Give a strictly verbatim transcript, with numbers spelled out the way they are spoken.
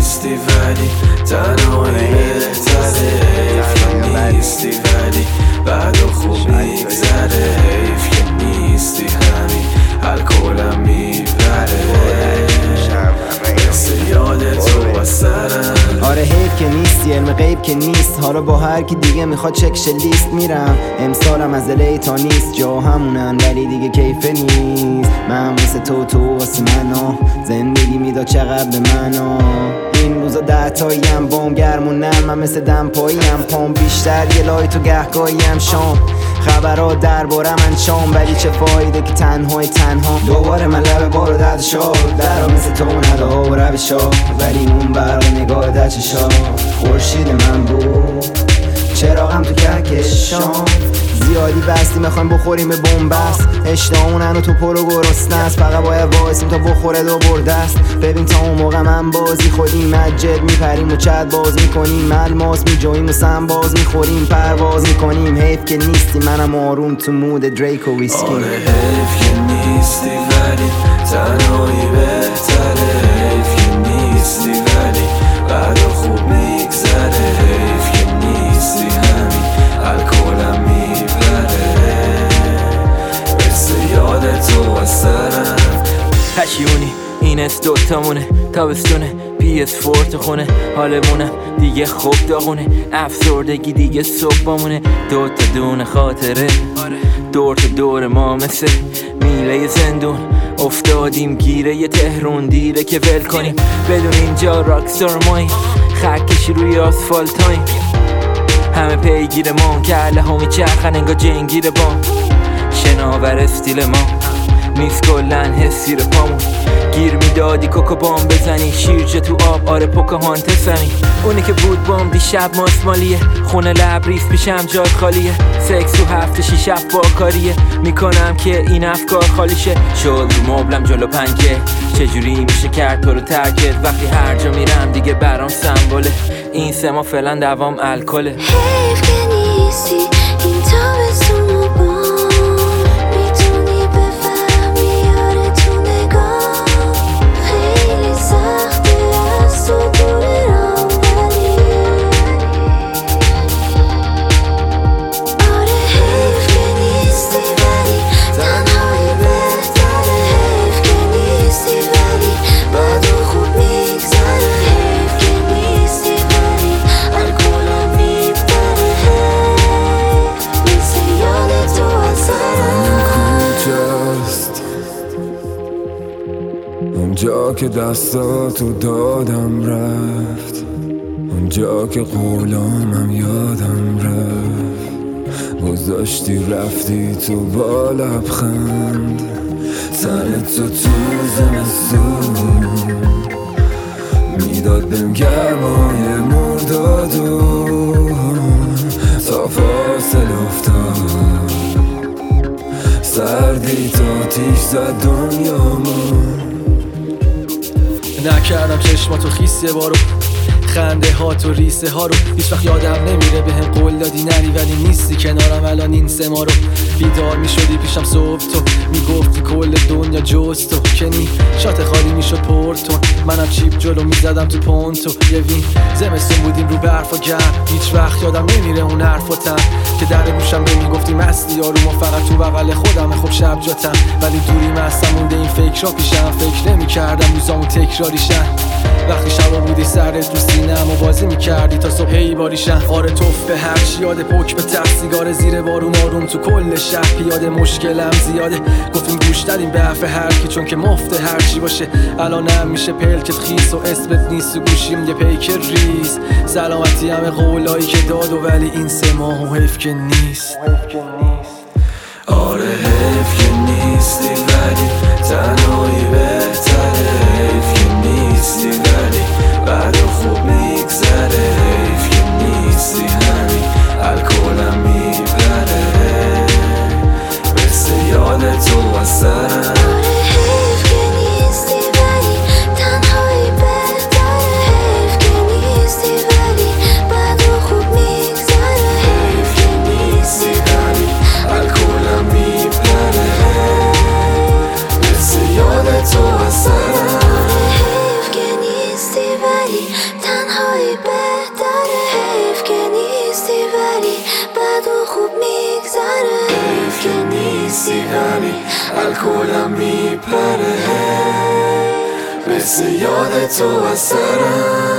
نیستی ولی تنهایی بهتره، حیف که نیستی ولی بعد و خوب میگذره، حیف که نیستی همین الکلم میبره، مثل یاد تو از سرم. آره حیف که نیستی، علم غیب که نیست، حالا با هر کی دیگه میخواد چکش لیست میرم. امسالم از الی تا نیست، جا همونن ولی دیگه کیفه نیست. من مثل تو تو واسه منو زندگی میداد چقدر به منو. این روزا ده تاییم بام گرمونم، من مثل دمپاییم پام بیشتر یه لایت و گهگاهیم شام. خبرها درباره من شام، ولی چه فایده که تنهای تنها. دوباره من لب بارو درد شد درها مثل تو نده ها و روشا، ولی اون برق نگاه در چشا خورشید من بود، چراغم تو کهکشان. زیادی بستی میخوایم بخوریم به بنبست، اشتهامونن و تو پرو گرسنه است، فقط باید وایسیم تا بخوره دو برده است. ببین تا اون موقع من بازی خودیم مجد میپریم و چت باز میکنیم، ملماس میجویم و سم باز میخوریم، پرواز میکنیم. حیف که نیستی منم آروم تو مود دریک و ویسکی. آره حیف که نیستی ولی تنهایی بهتره، حیف که نیستی ولی بعد خوب میگذره، حیف که نیستی همین الکلم میبره، مثل یاد تو از سرم. پشیونی این است دوتامونه، تابستونه پی اس فور تو خونه، حالمونم دیگه خوب داغونه، افسردگی دیگه صبحمونه. دو تا دونه خاطره دور تا دور ما مثل میله زندون، افتادیم گیره یه تهرون دیره که ول کنیم، بدون اینجا راکستار ماییم، خکشی روی آسفالتاییم، همه پیگیر ما کله ها میچرخن انگا جنگیر با شناور استیل ما نیست کلن حسی رو پامون. گیر میدادی کوکو بام بزنی شیرجه تو آب، آره پوکاهانتس همین اونی که بود بام دیشب ماسمالیه، خونه لبریز پیشم جات خالیه، سکس تو هفته شیش با کاریه، میکنم که این افکار خالی شه. شد رو مبلم جلو پنکه، چجوری میشه کرد تو رو ترکت، وقتی هر جا میرم دیگه برام سمبوله، این سه ما فعلا دوام الکله. حیف که نیستی این تابستون و بام، میتونی بفهمی یاره تو نگاه، خیلی سخته از تو دوره رام، ولی آره حیف که نیستی ولی تنهایی بهتره، حیف که نیستی ولی بعد و خوب میگذره، حیف که نیستی ولی الکلم میبره، مثل یاد تو از سرم. کجاست اونجا که دستاتو دادم رفت، اونجا که قولامم یادم رفت، گذاشتی رفتی تو با لبخند، تنتو تو زمستون میداد بهم گرمای مردادو، تا فاصل افتاد سردی تا تیش زد دنیامون. نکردم چشماتو خیس یه بارو، خنده ها تو ریسه ها رو هیچ وقت یادم نمیره، به هم قول دادی نری ولی نیستی کنارم الان این سه ما رو. بیدار میشدی پیشم صبح تو میگفتی کل دنیا جز تو، کنی شات خالی میشد پورتون، منم چیپ جلو میزدم تو پونتو، یه وین زمستون بودیم رو برف و گرم، هیچ وقت یادم نمیره اون حرفاتم که در گوشم به میگفتی مستی آروم و فقط تو بغل خودم، خب شب جاتم ولی دوری مستم مونده این فکر را پیشم، فکر نمیکردم روزامون تکراریشن، وقتی شبا بودی سرت رو سینم و بازی میکردی تا صبح هی باریشن. آره توف به هر چی یاد پک به ته، سیگار زیر بارون آروم تو کل شهر، پیاده مشکلم زیاده گفتیم گوش دادیم به حرف هر کی چون که مفته هر چی باشه، الانم میشه پلکت خیس و اسمت نیست و گوشیم یه پیک ریز، سلامتی همه قولایی که داد و ولی این سه ماه و حیف که نیست. آره حیف که نیستی ولی تنهایی بهتره، حیف که نیستی ولی بعد خوب میگذره، حیف که نیستی همین الکلم میبره، مثل یاد تو از سرم. آره حیف که نیستی ولی تنهایی بهتره، حیف که نیستی ولی بعد خوب میگذره، حیف که نیستی همین الکلم میبره، مثل یاد تو خوب میگذره. حیف که نیستی ولی الکلم میپره، مثل یاد تو از سرم.